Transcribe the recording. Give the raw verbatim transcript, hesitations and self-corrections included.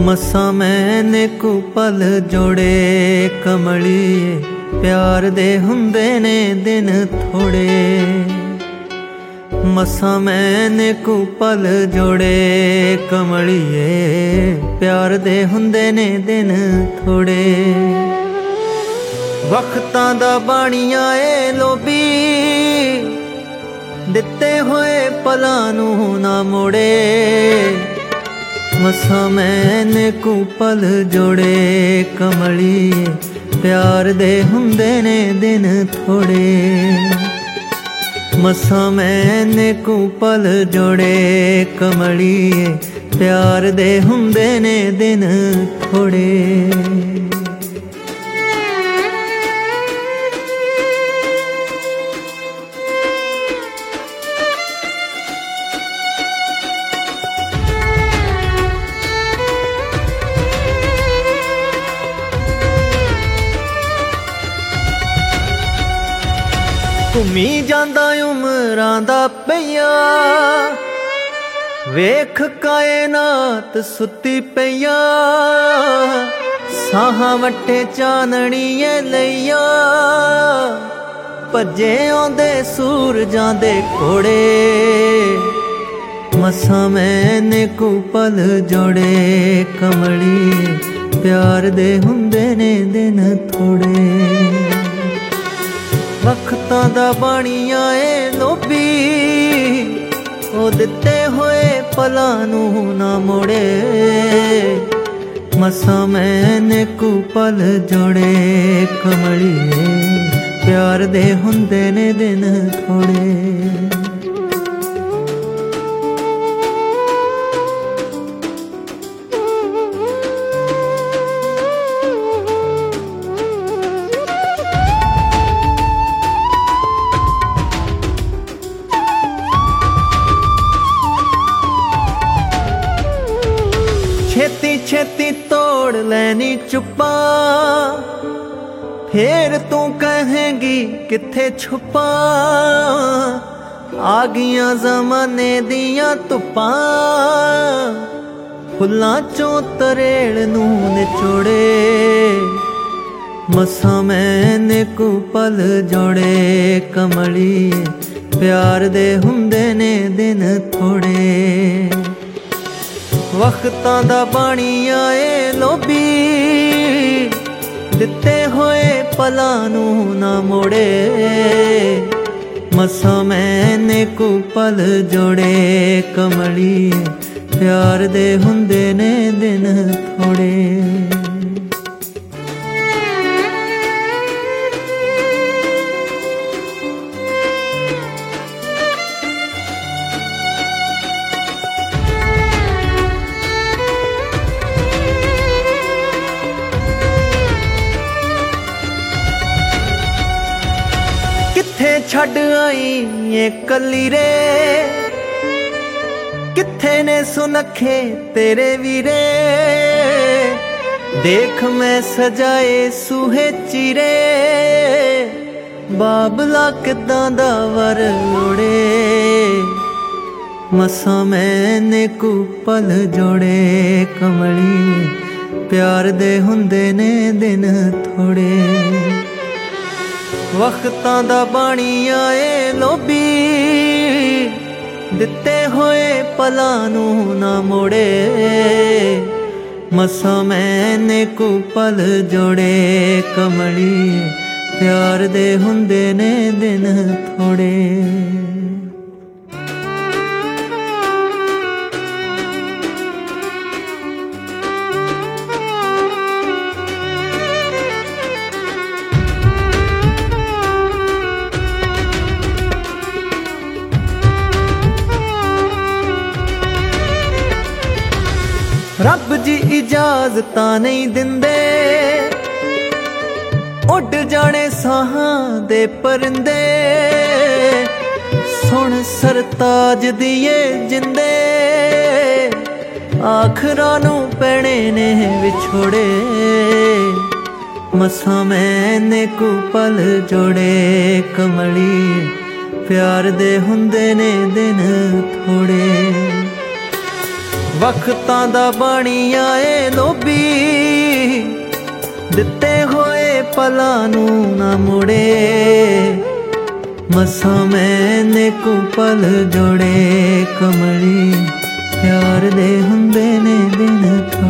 ਮਸਾਂ ਮੈਨੇ ਕੁ ਪਲ ਜੋੜੇ ਕਮਲੀਏ, ਪਿਆਰ ਦੇ ਹੁੰਦੇ ਨੇ ਦਿਨ ਥੋੜੇ। ਮਸਾਂ ਮੈਨੇ ਕੁ ਪਲ ਜੋੜੇ ਕਮਲੀਏ, ਪਿਆਰ ਦੇ ਹੁੰਦੇ ਨੇ ਦਿਨ ਥੋੜੇ। ਵਕਤਾਂ ਦਾ ਬਾਣੀਆਂ ਏ ਲੋਭੀ, ਦਿੱਤੇ ਹੋਏ ਪਲਾਂ ਨੂੰ ਨਾ ਮੋੜੇ। ਮਸਾਂ ਮੈਨੇ ਕੁ ਪਲ ਜੋੜੇ ਕਮਲੀਏ, ਪਿਆਰ ਦੇ ਹੁੰਦੇ ਨੇ ਦਿਨ ਥੋੜੇ। ਮਸਾਂ ਮੈਨੇ ਕੁ ਪਲ ਜੋੜੇ ਕਮਲੀਏ, ਪਿਆਰ ਦੇ ਹੁੰਦੇ ਨੇ ਦਿਨ ਥੋੜੇ। ਘੁੰਮੀ ਜਾਂਦਾ ਉਮਰਾਂ ਦਾ ਪਈਆ, ਵੇਖ ਕਾਇਨਾਤ ਸੁੱਤੀ ਪਈਆ। ਸਾਹਾਂ ਵੱਟੇ ਚਾਨਣੀਏ ਲਈਆ, ਭੱਜੇ ਆਉਂਦੇ ਸੂਰਜਾਂ ਦੇ ਘੋੜੇ। ਮਸਾਂ ਮੈਨੇ ਕੁ ਪਲ ਜੋੜੇ ਕਮਲੀਏ, ਪਿਆਰ ਦੇ ਹੁੰਦੇ ਨੇ ਦਿਨ ਥੋੜੇ। ਵਕਤਾਂ ਦਾ ਬਾਣੀਆਂ ਏ ਲੋਭੀ, ਉਹ ਦਿੱਤੇ ਹੋਏ ਪਲਾਂ ਨੂੰ ਨਾ ਮੋੜੇ। ਮਸਾਂ ਮੈਨੇ ਕੁ ਪਲ ਜੋੜੇ ਕਮਲੀਏ, ਪਿਆਰ ਦੇ ਹੁੰਦੇ ਨੇ ਦਿਨ ਥੋੜੇ। ਛੇਤੀ ਛੇਤੀ ਤੋੜ ਲੈਣੀ ਚੁੱਪਾਂ, ਫੇਰ ਤੂੰ ਕਹੇਂਗੀ ਕਿੱਥੇ ਛੁਪਾਂ। ਆ ਗਈਆਂ ਜ਼ਮਾਨੇ ਦੀਆਂ ਧੁੱਪਾਂ, ਫੁੱਲਾਂ ਚੋਂ ਤਰੇੜ ਨੂੰ ਨਿਚੋੜੇ। ਮਸਾਂ ਮੈਨੇ ਕੁ ਪਲ ਜੋੜੇ ਕਮਲੀਏ, ਪਿਆਰ ਦੇ ਹੁੰਦੇ ਨੇ ਦਿਨ ਥੋੜੇ। ਵਕਤਾਂ ਦਾ ਬਾਣੀਆਂ ਏ ਲੋਭੀ, ਦਿੱਤੇ ਹੋਏ ਪਲਾਂ ਨੂੰ ਨਾ ਮੋੜੇ। ਮਸਾਂ ਮੈਨੇ ਕੁ ਪਲ ਜੋੜੇ ਕਮਲੀਏ, ਪਿਆਰ ਦੇ ਹੁੰਦੇ ਨੇ ਦਿਨ ਥੋੜੇ। ਕਿੱਥੇ ਛੱਡ ਆਈ ਏ ਕੱਲੀ ਰੇ, ਕਿੱਥੇ ਨੇ ਸੁਨੱਖੇ ਤੇਰੇ ਵੀਰੇ। ਦੇਖ ਮੈਂ ਸਜਾਏ ਸੂਹੇ ਚੀਰੇ, ਬਾਬਲਾ ਕਿੱਦਾਂ ਦਾ ਵਰ ਲੋੜੇ। ਮਸਾਂ ਮੈਨੇ ਕੁ ਪਲ ਜੋੜੇ ਕਮਲੀਏ, ਪਿਆਰ ਦੇ ਹੁੰਦੇ ਨੇ ਦਿਨ ਥੋੜੇ। ਵਕਤਾਂ ਦਾ ਬਾਣੀਆਂ ਏ ਲੋਭੀ, ਦਿੱਤੇ ਹੋਏ ਪਲਾਂ ਨੂੰ ਨਾ ਮੋੜੇ। ਮਸਾਂ ਮੈਨੇ ਕੁ ਪਲ ਜੋੜੇ ਕਮਲੀਏ, ਪਿਆਰ ਦੇ ਹੁੰਦੇ ਨੇ ਦਿਨ ਥੋੜੇ। ਰੱਬ ਜੀ ਇਜਾਜ਼ਤਾਂ ਨਹੀਂ ਦਿੰਦੇ, ਉੱਡ ਜਾਣੇ ਸਾਹਾਂ ਦੇ ਪਰਿੰਦੇ। ਸੁਣ ਸਰਤਾਜ ਦੀਏ ਜਿੰਦੇ, ਆਖਰਾਂ ਨੂੰ ਪੈਣੇ ਨੇ ਵਿਛੋੜੇ। ਮਸਾਂ ਮੈਨੇ ਕੁ ਪਲ ਜੋੜੇ ਕਮਲੀਏ, ਪਿਆਰ ਦੇ ਹੁੰਦੇ ਨੇ ਦਿਨ ਥੋੜੇ। ਵਕਤਾਂ ਦਾ ਬਣਿਆ ਏ ਲੋਭੀ, ਦਿੱਤੇ ਹੋਏ ਪਲਾਂ ਨੂੰ ਨਾ ਮੁੜੇ। ਮਸਾਂ ਮੈਨੇ ਕੁ ਪਲ ਜੋੜੇ ਕਮਲੀ, ਪਿਆਰ ਦੇ ਹੁੰਦੇ ਨੇ ਦਿਨ ਥੋੜੇ।